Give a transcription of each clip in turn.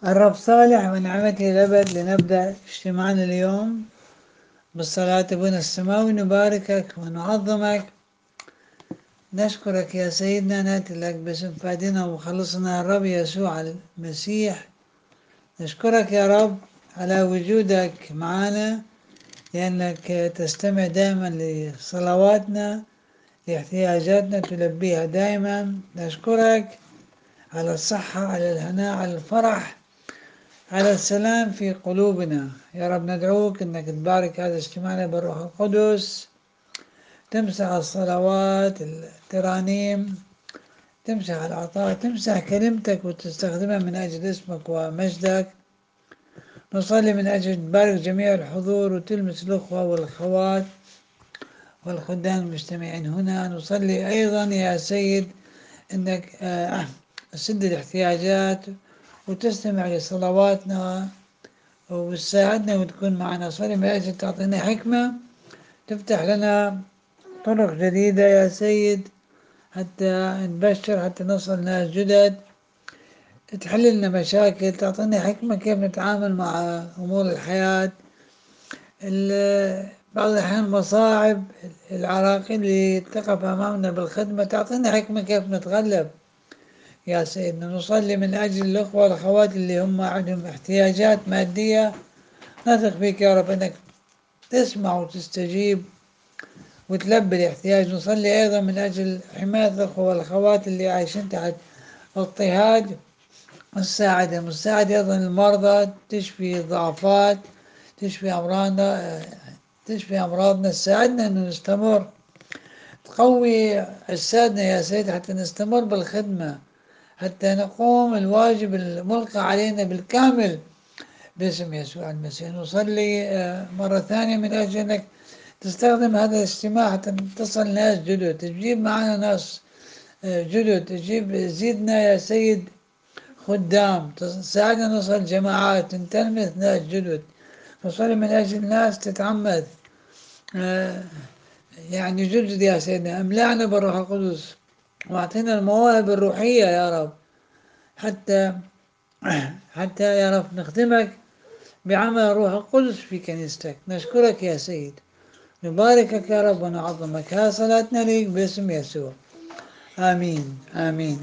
الرب صالح ونعمته الأبد. لنبدأ اجتماعنا اليوم بالصلاة. أبونا السماوي نباركك ونعظمك، نشكرك يا سيدنا، نأتي لك باسم فادنا ومخلصنا الرب يسوع المسيح. نشكرك يا رب على وجودك معنا، لأنك تستمع دائما لصلواتنا، لاحتياجاتنا تلبيها دائما. نشكرك على الصحة، على الهناء، على الفرح، على السلام في قلوبنا. يا رب ندعوك أنك تبارك هذا اجتماعنا بالروح القدس، تمسح الصلوات، الترانيم، تمسح العطاء، تمسح كلمتك وتستخدمها من أجل اسمك ومجدك. نصلي من أجل تبارك جميع الحضور وتلمس الأخوة والأخوات والخدام المجتمعين هنا. نصلي أيضا يا سيد أنك تسد الاحتياجات وتستمع لصلواتنا وتساعدنا وتكون معنا. صلي من أجل تعطينا حكمة، تفتح لنا طرق جديدة يا سيد، حتى نبشر، حتى نصل ناس جدد، تحل لنا مشاكل، تعطينا حكمة كيف نتعامل مع أمور الحياة، بعض الأحيان مصاعب، العراقيل اللي تقف أمامنا بالخدمة، تعطينا حكمة كيف نتغلب يا سيدنا. نصلي من أجل الأخوة والأخوات اللي هم عندهم احتياجات مادية، نثق فيك يا رب أنك تسمع وتستجيب وتلبي الاحتياج. نصلي أيضا من أجل حماية الأخوة والأخوات اللي عايشين تحت اضطهاد، مساعد أيضا المرضى، تشفي ضعفات، تشفي أمراضنا. تساعدنا أن نستمر، تقوي أجسادنا يا سيد حتى نستمر بالخدمة، حتى نقوم الواجب الملقى علينا بالكامل باسم يسوع المسيح. نصلي مرة ثانية من أجل أنك تستخدم هذا الاجتماع حتى تصل ناس جدد، تجيب معنا ناس جدد، زيدنا يا سيد خدام، تساعدنا نوصل جماعات، نتلمذ ناس جدد. نصلي من أجل الناس تتعمد آه، يعني جدد يا سيدنا. أملأنا بالروح القدس واعطينا المواهب الروحية يا رب، حتى يا رب نخدمك بعمل الروح القدس في كنيستك. نشكرك يا سيد، نباركك يا رب ونعظمك. ها صلاتنا ليك باسم يسوع، آمين آمين.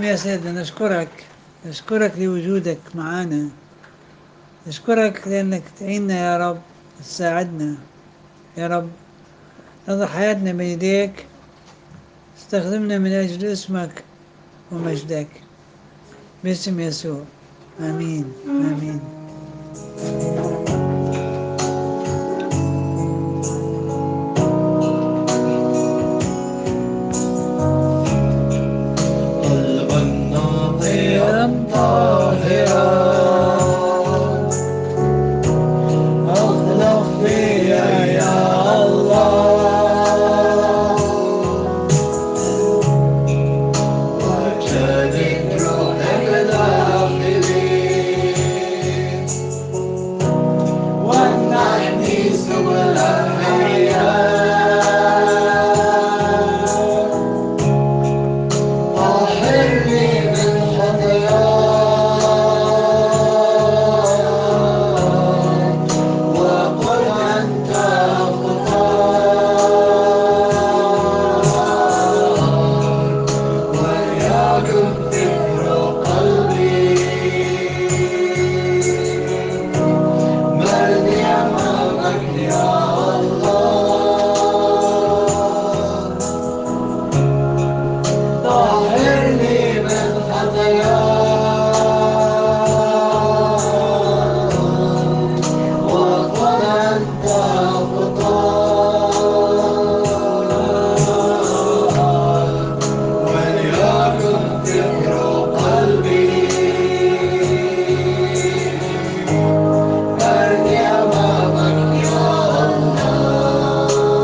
يا سيدنا، نشكرك لوجودك معنا، نشكرك لأنك تعيننا يا رب، تساعدنا يا رب، نضع حياتنا بين يديك، استخدمنا من أجل اسمك ومجدك، باسم يسوع، آمين آمين. قلبا نقيا طاهرا اخلق فيا يا الله، وجدد روحك داخلي، وامنحني سبل الحياة، طهرني من خطاياي، وقل أنت خطاي، وليكن فكر قلبي مرضي أمامك يا الله، طهرني من خطاياي، وقل أنت خطاي، وليكن فكر قلبي مرضي أمامك يا الله.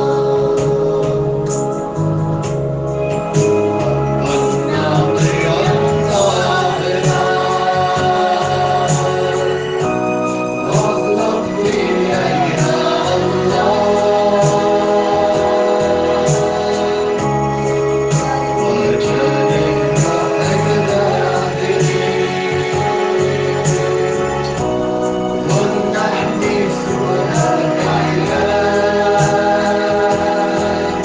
ناقيا طاهرا واخلق فيا يا الله، وجدد روحك داخلي، وامنحني سبل الحياة،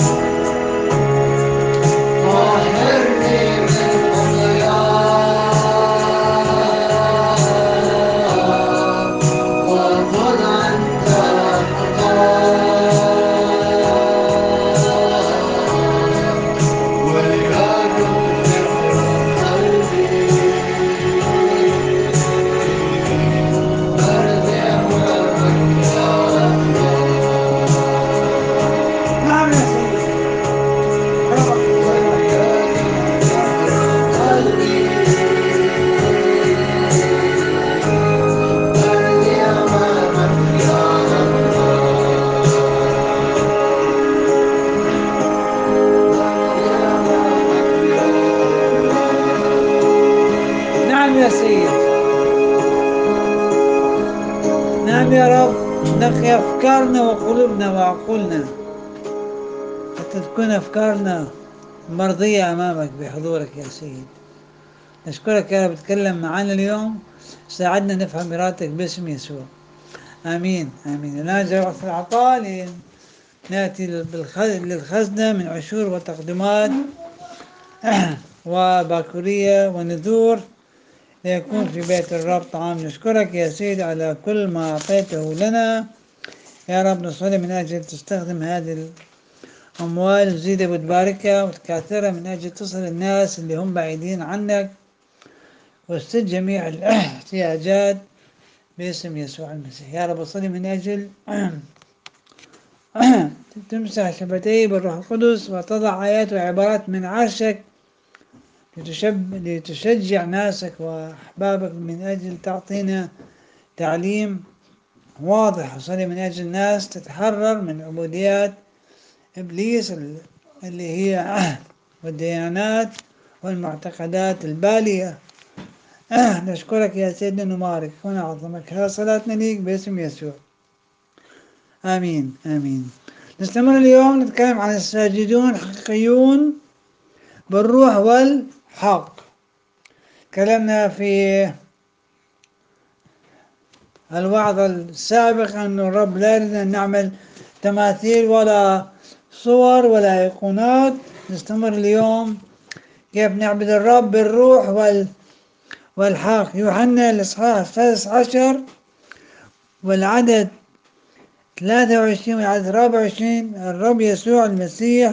طهرني من خطاياي، وقل أنت خطاي، وليكن فكر قلبي مرضي أمامك يا الله، نعم يا سيدي، ربك وليكن فكر قلبي مرضي أمامك يا نعم يا سيد، نعم يا رب، نقي أفكارنا وقلوبنا وعقولنا حتى تكون أفكارنا مرضية أمامك بحضورك يا سيد. نشكرك يا رب، تكلم معنا اليوم، ساعدنا نفهم إرادتك باسم يسوع، آمين آمين. الآن جاء وقت العطاء، نأتي للخزنة من عشور وتقدمات وباكورية ونذور ليكون في بيت الرب طعام. نشكرك يا سيد على كل ما أعطيته لنا يا رب، نصلي من أجل تستخدم هذه الأموال وتزيدها وتباركها وتكاثرها من أجل تصل الناس اللي هم بعيدين عنك، واستد جميع الاحتياجات باسم يسوع المسيح يا رب. أصلي من أجل تمسح شفتي بالروح القدس وتضع آيات وعبارات من عرشك لتشجع ناسك وأحبابك، من أجل تعطينا تعليم واضح. أصلي من أجل الناس تتحرر من عبوديات إبليس اللي هي والديانات والمعتقدات البالية. نشكرك يا سيدنا، نبارك ونعظمك. هذا صلاتنا ليك باسم يسوع، آمين آمين. نستمر اليوم نتكلم عن الساجدون حقيقيون بالروح والحق. تكلمنا في الوعظ السابق أن الرب لا يريد أن نعمل تماثيل ولا صور ولا أيقونات. نستمر اليوم كيف نعبد الرب بالروح والحق. يوحنا الإصحاح 13 والعدد 23 والعدد 24 الرب يسوع المسيح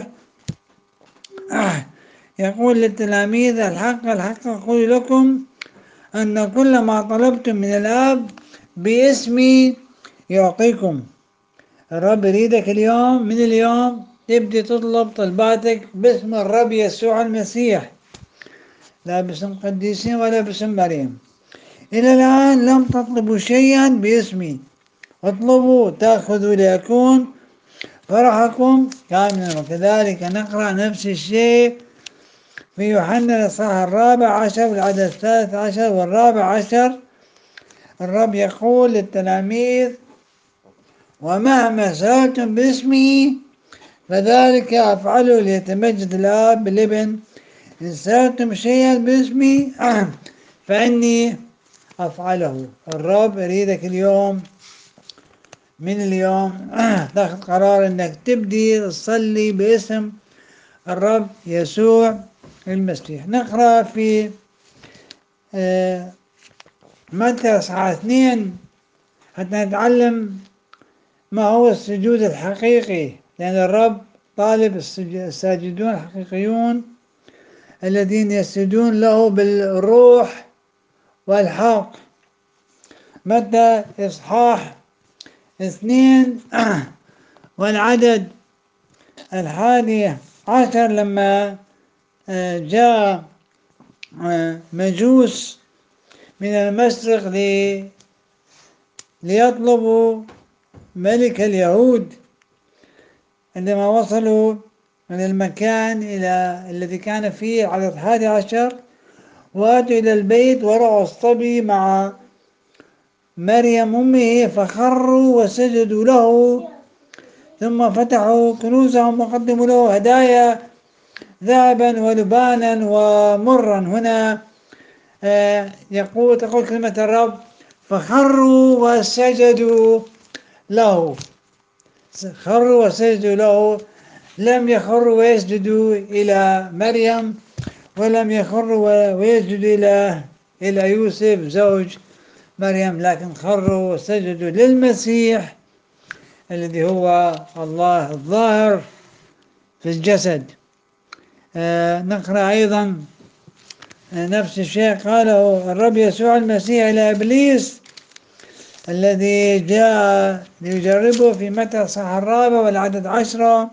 يقول للتلاميذ: الحق الحق أقول لكم أن كل ما طلبتم من الآب باسمي يعطيكم. الرب يريدك اليوم، من اليوم تبدي تطلب طلباتك باسم الرب يسوع المسيح، لا باسم قديسين ولا باسم مريم. إلى الآن لم تطلبوا شيئا باسمي، اطلبوا تأخذوا ليكون فرحكم كاملا. وكذلك نقرأ نفس الشيء في يوحنا الإصحاح 14 والعدد 13 وال14. الرب يقول للتلاميذ: ومهما سألتم باسمي فذلك أفعله ليتمجد الآب بالابن. إن سألتم شيئا باسمي فإني أفعله. الرب يريدك اليوم، من اليوم تاخذ قرار انك تبدي تصلي باسم الرب يسوع المسيح. نقرأ في متى اصحاح 2 حتى نتعلم ما هو السجود الحقيقي، لأن الرب طالب الساجدون الحقيقيون الذين يسجدون له بالروح والحق. متى إصحاح 2 والعدد 11 لما جاء مجوس من المشرق ليطلبوا ملك اليهود، عندما وصلوا من المكان الذي كان فيه عدد 11 واتوا إلى البيت ورأوا الصبي مع مريم أمه فخروا وسجدوا له، ثم فتحوا كنوزهم وقدموا له هدايا ذهبا ولبانا ومرا. هنا تقول كلمة الرب: فخروا وسجدوا له. خروا وسجدوا له، لم يخروا ويسجدوا إلى مريم، ولم يخروا ويسجدوا إلى يوسف زوج مريم، لكن خروا وسجدوا للمسيح الذي هو الله الظاهر في الجسد. نقرأ أيضا نفس الشيء قاله الرب يسوع المسيح إلى إبليس الذي جاء ليجربه في متى الإصحاح 4 والعدد 10.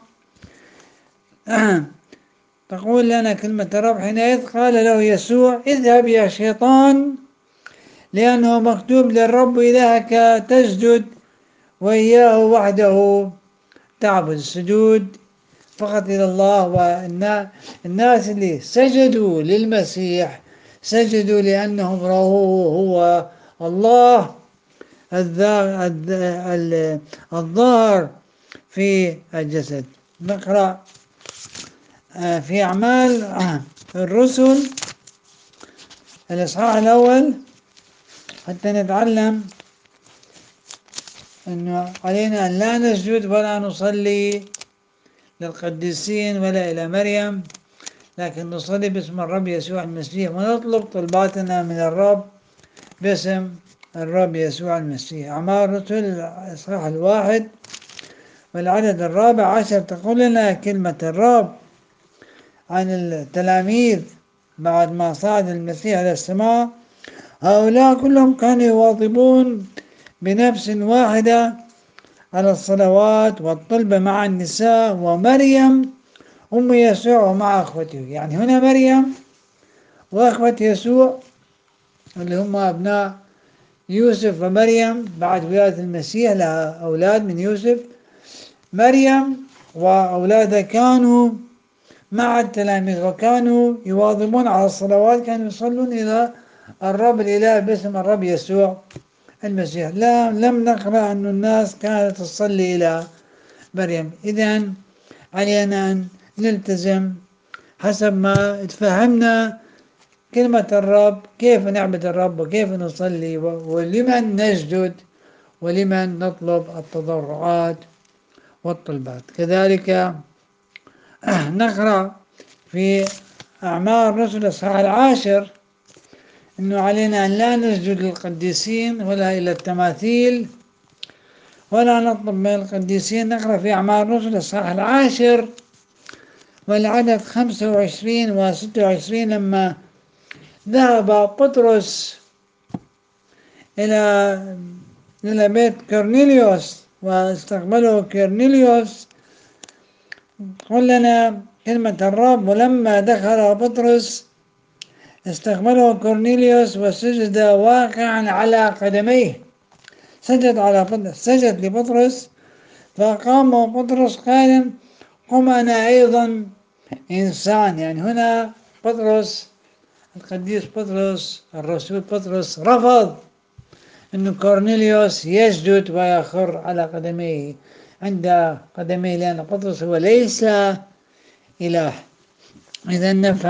تقول لنا كلمة الرب: حينئذ قال له يسوع: اذهب يا شيطان، لأنه مكتوب للرب إلهك تسجد وإياه وحده تعبد. السجود فقط إلى الله. والناس اللي سجدوا للمسيح سجدوا لأنهم رأوه هو الله الظاهر في الجسد. نقرأ في أعمال الرسل الإصحاح الأول حتى نتعلم أنه علينا أن لا نسجد ولا نصلي للقديسين ولا إلى مريم، لكن نصلي باسم الرب يسوع المسيح ونطلب طلباتنا من الرب باسم الرب يسوع المسيح. أعمال الرسل الإصحاح 1 والعدد 14 تقول لنا كلمة الرب عن التلاميذ بعد ما صعد المسيح إلى السماء: هؤلاء كلهم كانوا يواظبون بنفس واحدة على الصلوات والطلبة مع النساء ومريم أم يسوع ومع أخوته. يعني هنا مريم وأخوة يسوع اللي هم أبناء يوسف ومريم بعد ولادة المسيح، لها أولاد من يوسف. مريم وأولادها كانوا مع التلاميذ وكانوا يواظبون على الصلوات، كانوا يصلون إلى الرب الإله باسم الرب يسوع المسيح. لم نقرأ أن الناس كانت تصلي إلى مريم. إذن علينا أن نلتزم حسب ما تفهمنا كلمة الرب، كيف نعبد الرب وكيف نصلي ولمن نسجد ولمن نطلب التضرعات والطلبات. كذلك نقرأ في أعمال الرسل الإصحاح 10 أنه علينا أن لا نسجد للقديسين ولا إلى التماثيل ولا نطلب من القديسين. نقرأ في أعمال الرسل الإصحاح 10 والعدد 25 و26 لما ذهب بطرس إلى بيت كورنيليوس واستقبله كورنيليوس. قل لنا كلمة الرب: ولما دخل بطرس استقبله كورنيليوس وسجد واقعا على قدميه. سجد لبطرس، فقام بطرس قائلا: قم أنا أيضا إنسان. يعني هنا بطرس، القديس بطرس الرسول بطرس، رفض أن كورنيليوس يسجد ويخر على قدميه عند قدميه، لأن بطرس هو ليس إله. إذا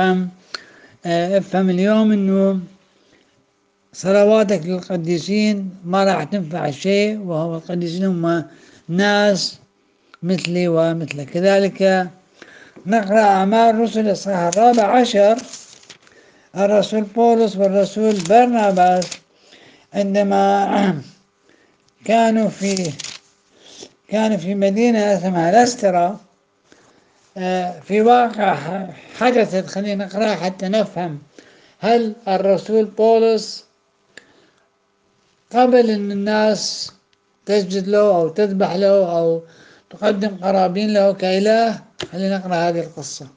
افهم اليوم أنه صلواتك للقديسين ما راح تنفع شيء، وهو القديسين هم ناس مثلي ومثلك. كذلك نقرأ أعمال الرسل الإصحاح 14. الرسول بولس والرسول برناباس عندما كانوا في مدينة اسمها لسترا، في واقع حدثت. خلينا نقرأ حتى نفهم. هل الرسول بولس قبل أن الناس تسجد له أو تذبح له أو تقدم قرابين له كإله؟ خلينا نقرأ هذه القصة.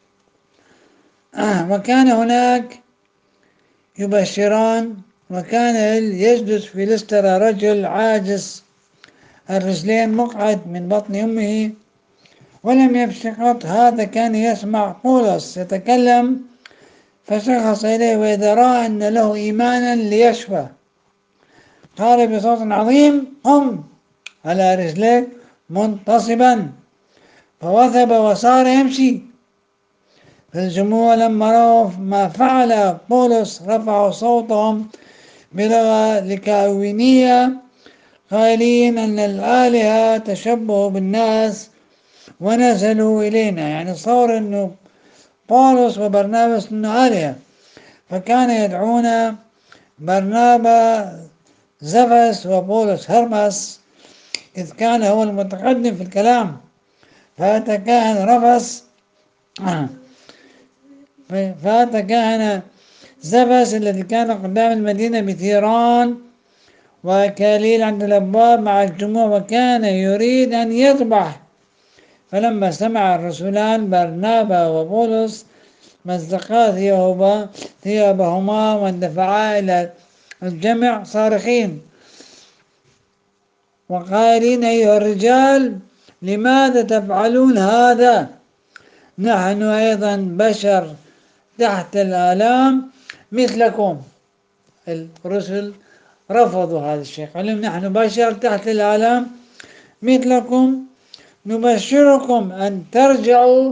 وكان هناك يبشران، وكان يجلس في لسترا رجل عاجز الرجلين مقعد من بطن أمه ولم يمشي قط. هذا كان يسمع بولس يتكلم، فشخص إليه، وإذا رأى أن له إيمانا ليشفى قال بصوت عظيم: قم على رجليك منتصبا. فوثب وصار يمشي. فالجموع لما رأوا ما فعل بولس رفعوا صوتهم بلغة ليكاونية قائلين أن الآلهة تشبهوا بالناس ونزلوا إلينا. يعني صار أنه بولس وبرنابس أنه آلهة، فكان يدعون برنابا زفس وبولس هرمس، إذ كان هو المتقدم في الكلام. فأتكهن رفس فأتكهن زفس الذي كان قدام المدينة بثيران وكاليل عند الأبواب مع الجموع، وكان يريد أن يذبح. فلما سمع الرسولان برنابا وبولس مزقا ثيابهما واندفعا إلى الجمع صارخين وقائلين: أيها الرجال، لماذا تفعلون هذا؟ نحن أيضا بشر تحت الآلام مثلكم. الرسل رفضوا هذا الشيء، قالوا: نحن بشر تحت الآلام مثلكم، نبشركم أن ترجعوا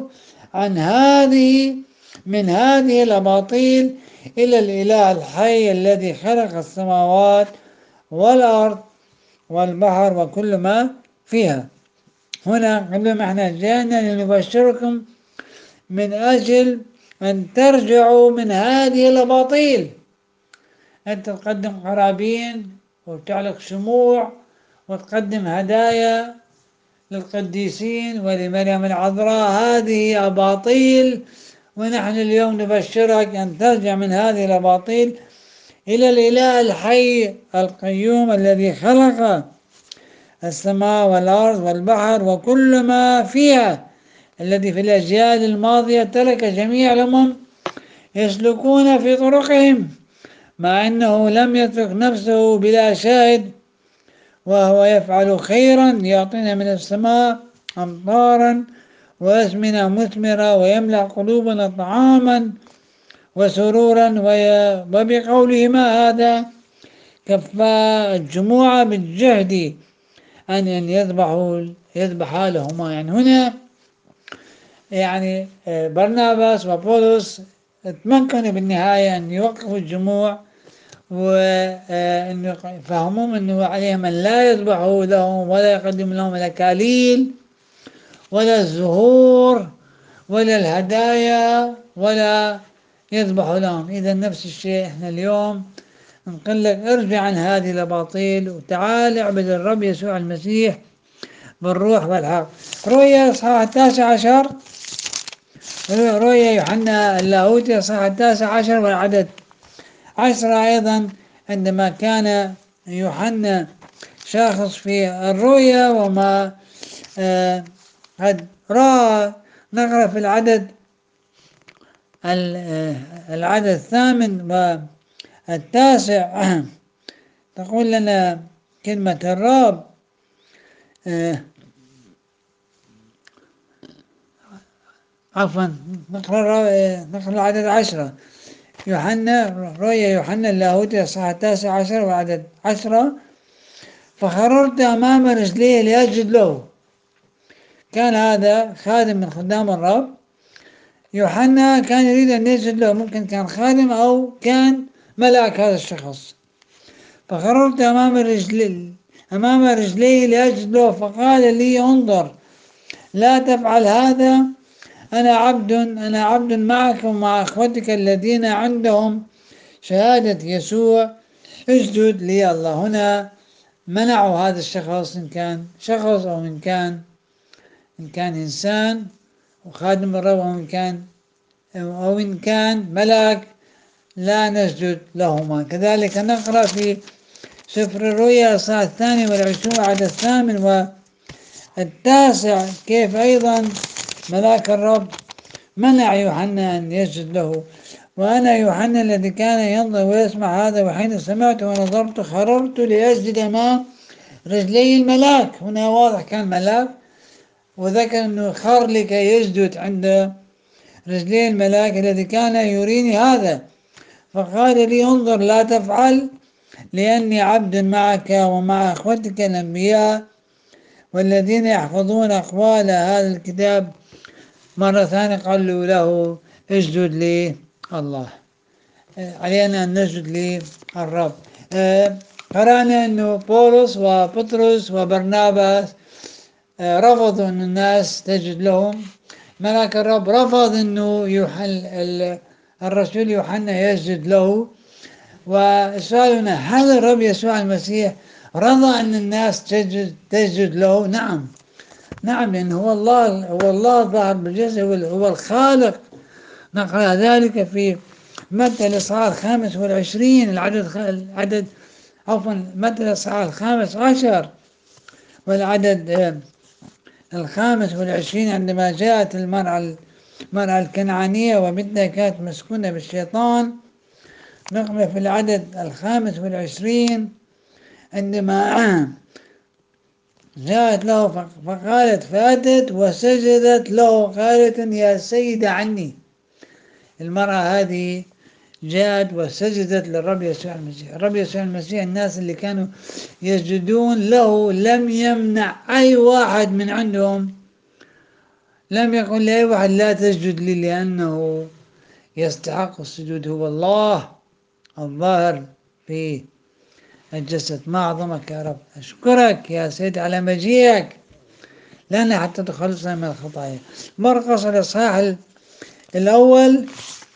من هذه الأباطيل إلى الإله الحي الذي خلق السماوات والأرض والبحر وكل ما فيها. هنا قبل ما احنا جاءنا لنبشركم من أجل أن ترجعوا من هذه الأباطيل. أنت تقدم قرابين وتعلق شموع وتقدم هدايا للقديسين ولمريم العذراء، هذه أباطيل، ونحن اليوم نبشرك أن ترجع من هذه الأباطيل إلى الإله الحي القيوم الذي خلق السماء والأرض والبحر وكل ما فيها، الذي في الأجيال الماضية ترك جميع الأمم يسلكون في طرقهم، مع أنه لم يترك نفسه بلا شاهد، وهو يفعل خيرا يعطينا من السماء أمطارا وأزمنة مثمرة ويملأ قلوبنا طعاما وسرورا. وبقوله ما هذا كفى الجموع بالجهد أن يذبحا لهما. يعني هنا يعني برناباس وبولس تمكنوا بالنهاية أن يوقفوا الجموع وأن يفهمون أنه عليهم أن لا يذبحوا لهم ولا يقدموا لهم الأكاليل ولا الزهور ولا الهدايا ولا يذبح لهم. إذا نفس الشيء إحنا اليوم نقول لك ارجع عن هذه الأباطيل وتعال اعبد الرب يسوع المسيح بالروح والحق. رؤيا إصحاح 19، رؤيا يوحنا اللاهوتي إصحاح 19 والعدد 10 أيضا، عندما كان يوحنا شاخص في الرؤيا وما قد رأى. نقرأ في العدد الثامن والتاسع. تقول لنا كلمة الرب عفوا نقرأ العدد 10. رؤيا يوحنا اللاهوتي الصحة 19 وعدد 10. فخررت أمام رجليه لأسجد له. كان هذا خادم من خدام الرب. يوحنا كان يريد أن يسجد له، ممكن كان خادم أو كان ملاك هذا الشخص. فخررت أمام رجليه لأسجد له، فقال لي انظر لا تفعل هذا، أنا عبد معك ومع أخوتك الذين عندهم شهادة يسوع، اسجد لي الله. هنا منعوا هذا الشخص، إن كان شخص أو إن كان إنسان وخادم الرب، أو إن كان ملاك، لا نسجد لهما. كذلك نقرأ في سفر الرؤيا الإصحاح 22 عدد 8 والتاسع كيف أيضا ملاك الرب منع يوحنا أن يسجد له. وأنا يوحنا الذي كان ينظر ويسمع هذا، وحين سمعت ونظرت خررت لأسجد أمام رجلي الملاك. هنا واضح كان ملاك، وذكر أنه خر لكي يسجد عند رجلي الملاك الذي كان يريني هذا. فقال لي انظر لا تفعل، لأني عبد معك ومع أخوتك الأنبياء والذين يحفظون أقوال هذا الكتاب. مرة ثانية قالوا له اسجد لي الله. علينا أن نسجد للرب. قرأنا أنه بولس وبطرس وبرناباس رفضوا أن الناس تسجد لهم. ملاك الرب رفض أنه الرسول يوحنا يسجد له. وسؤالنا هل الرب يسوع المسيح رضى أن الناس تسجد له؟ نعم، لأنه هو الله ظاهر بالجسد، هو الخالق. نقرأ ذلك في متى الإصحاح 25 متى الإصحاح 15 والعدد 25، عندما جاءت المرأة الكنعانية وبنتها كانت مسكونة بالشيطان. نقرأ في العدد 25 عندما جاءت له فقالت، فأتت وسجدت له قالت يا سيد عني. المرأة هذه جاءت وسجدت للرب يسوع المسيح. الرب يسوع المسيح الناس اللي كانوا يسجدون له لم يمنع أي واحد من عندهم، لم يقل لأي واحد لا تسجد لي لأنه يستحق السجود. هو الله الظاهر في الجسد. ما أعظمك يا رب، أشكرك يا سيد على مجيئك لنا حتى تخلصنا من الخطايا. مرقس الإصحاح الأول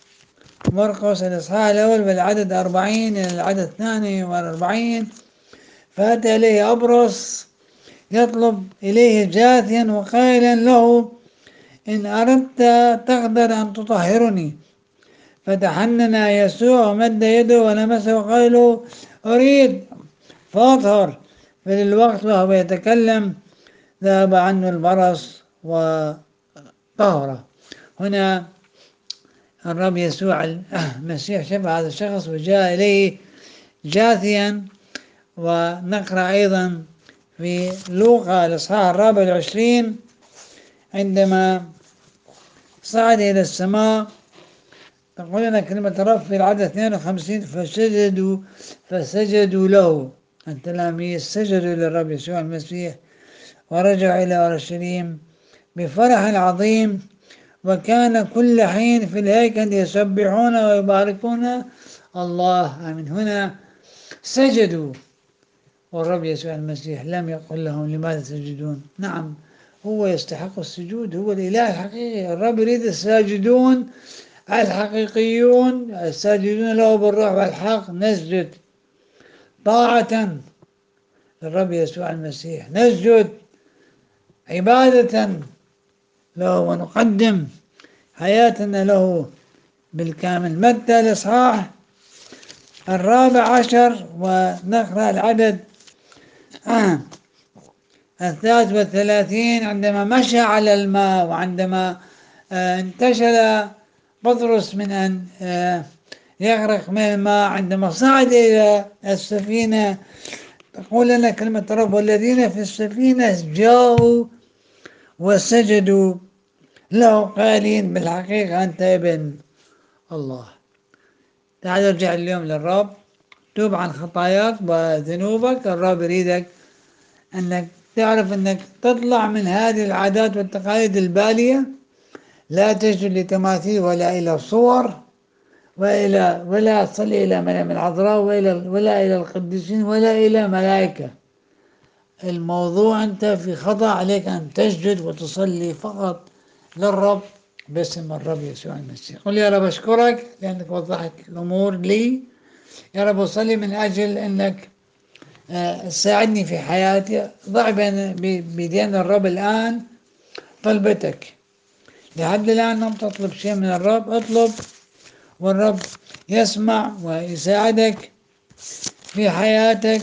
بالعدد 40 إلى العدد 42. فأتى إليه أبرص يطلب إليه جاثيا وقائلا له إن أردت تقدر أن تطهرني. فتحنن يسوع ومد يده ولمسه وقال له أريد فأطهر. فللوقت وهو يتكلم ذهب عنه البرص وطهره. هنا الرب يسوع المسيح شفع هذا الشخص وجاء إليه جاثيا. ونقرأ أيضا في لوقا الإصحاح 24 عندما صعد إلى السماء. تقول لنا كلمة الرب في العدد 52 فسجدوا له. التلاميذ سجدوا للرب يسوع المسيح ورجعوا إلى أورشليم بفرح عظيم، وكان كل حين في الهيكل يسبحون ويباركون الله. آمين. هنا سجدوا والرب يسوع المسيح لم يقل لهم لماذا تسجدون. نعم، هو يستحق السجود، هو الإله الحقيقي. الرب يريد الساجدون الحقيقيون الساجدون له بالروح والحق نسجد طاعة للرب يسوع المسيح، نسجد عبادة له ونقدم حياتنا له بالكامل. متى الإصحاح 14 ونقرأ العدد 33. عندما مشى على الماء وعندما انتشل بطرس من أن يغرق من الماء، عندما صعد إلى السفينة تقول لنا كلمة رب: والذين في السفينة جاءوا وسجدوا له قائلين بالحقيقة أنت ابن الله. تعال ارجع اليوم للرب، توب عن خطاياك وذنوبك. الرب يريدك أنك تعرف أنك تطلع من هذه العادات والتقاليد البالية، لا تسجد لتماثيل ولا إلى صور ولا تصلي إلى مريم العذراء ولا إلى القديسين ولا إلى ملائكة. الموضوع أنت في خطأ، عليك أن تسجد وتصلي فقط للرب باسم الرب يسوع المسيح. قل يا رب أشكرك لأنك وضحت الأمور لي. يا رب أصلي من أجل أنك ساعدني في حياتي. ضع بيدين الرب الآن طلبتك. لحد الآن لم تطلب شيء من الرب، اطلب والرب يسمع ويساعدك في حياتك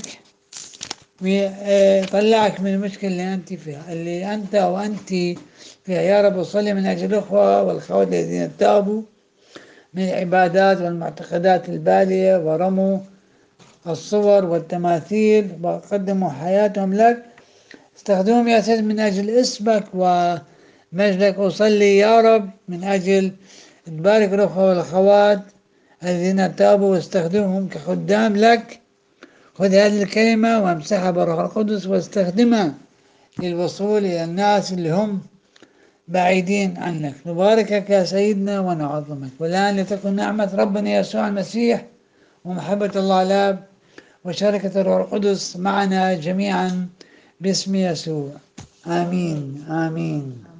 ويطلعك من المشكلة اللي أنت فيها، اللي أنت وأنت فيها. يا رب أصلي من أجل الأخوة والأخوات الذين تابوا من العبادات والمعتقدات البالية ورموا الصور والتماثيل وقدموا حياتهم لك. استخدمهم يا سيد من أجل اسمك ومجدك. أصلي يا رب من أجل تبارك الأخوة والأخوات الذين تابوا واستخدمهم كخدام لك. خذ هذه الكلمة وامسحها بالروح القدس واستخدمها للوصول إلى الناس اللي هم بعيدين عنك. نباركك يا سيدنا ونعظمك. والآن لتكن نعمة ربنا يسوع المسيح ومحبة الله الآب وشركة الروح القدس معنا جميعا باسم يسوع. آمين آمين.